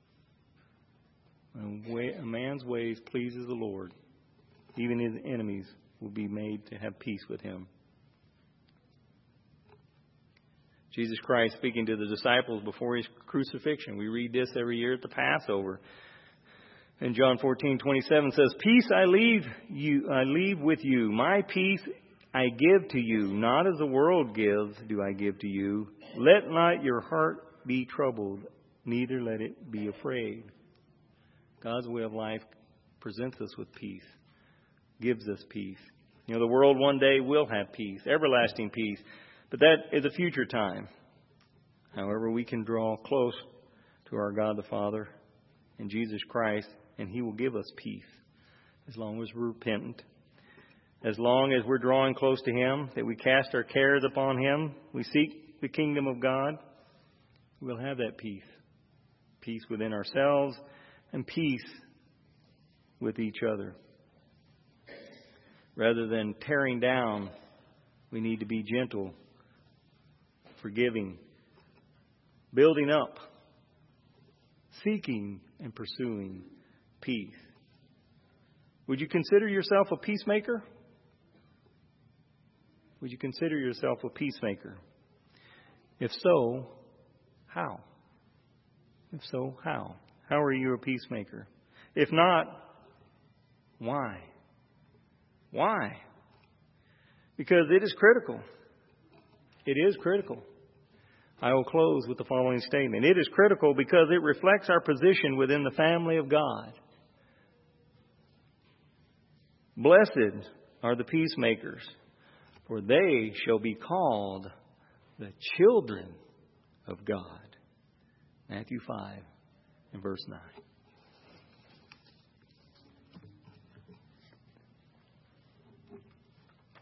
S1: When a, way, a man's ways pleases the Lord, even his enemies will be made to have peace with him. Jesus Christ speaking to the disciples before his crucifixion. We read this every year at the Passover. And John fourteen twenty-seven says, peace I leave you, I leave with you. My peace I give to you. Not as the world gives do I give to you. Let not your heart be troubled, neither let it be afraid. God's way of life presents us with peace, gives us peace. You know, the world one day will have peace, everlasting peace. But that is a future time. However, we can draw close to our God the Father and Jesus Christ, and He will give us peace as long as we're repentant. As long as we're drawing close to Him, that we cast our cares upon Him, we seek the kingdom of God, we'll have that peace. Peace within ourselves and peace with each other. Rather than tearing down, we need to be gentle, forgiving, building up, seeking and pursuing peace. Would you consider yourself a peacemaker? Would you consider yourself a peacemaker? If so, how? If so, how? How are you a peacemaker? If not, why? Why? Because it is critical. It is critical. I will close with the following statement. It is critical because it reflects our position within the family of God. Blessed are the peacemakers, for they shall be called the children of God. Matthew five and verse nine.